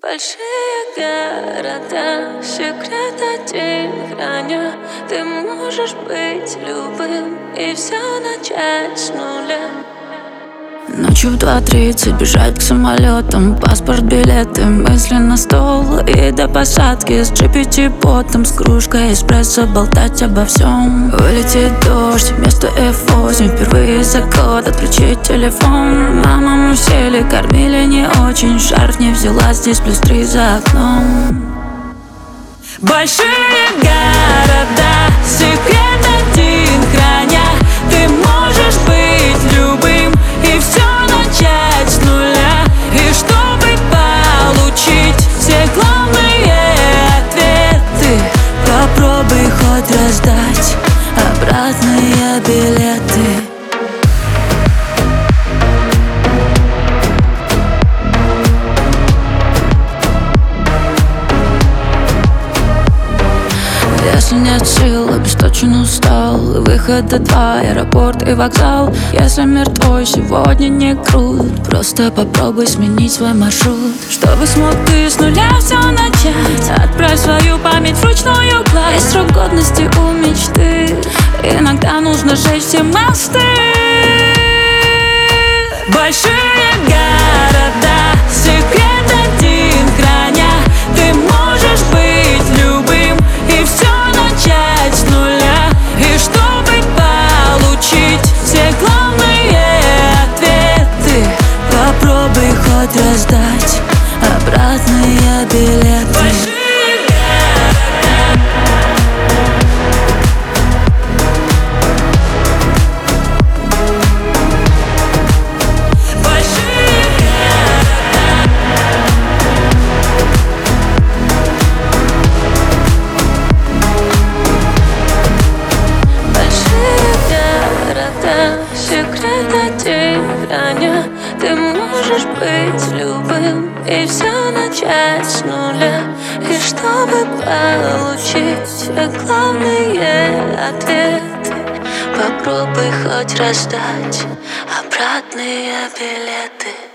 Большие города, секрет один храня. Ты можешь быть любым и все начать с нуля. Ночью в 2:30 бежать к самолетам, паспорт, билеты, мысли на стол. И до посадки с GPT-ботом, с кружкой эспрессо болтать обо всем. Вылетит дождь вместо F8, впервые за год отключить телефон. Мама, мы сели, кормили не очень, шарф не взяла, здесь +3 за окном. Большие города, секрет один храня. Ты можешь быть любым и все начать с нуля. И чтобы получить все главные ответы, попробуй хоть раздать обратные билеты. Если нет сил, обесточен, устал, выхода 2, аэропорт и вокзал. Если мир твой сегодня не крут, просто попробуй сменить свой маршрут. Чтобы смог ты с нуля все начать, отправь свою память в ручную кладь. Есть срок годности у мечты, иногда нужно сжечь все мосты. Большие города, секрет один храня. Ты можешь быть любым и все начать с нуля. И чтобы получить все главные ответы, попробуй хоть раздать обратные билеты. Секрет один храня. Ты можешь быть любым и все начать с нуля. И чтобы получить все главные ответы, попробуй хоть раздать обратные билеты.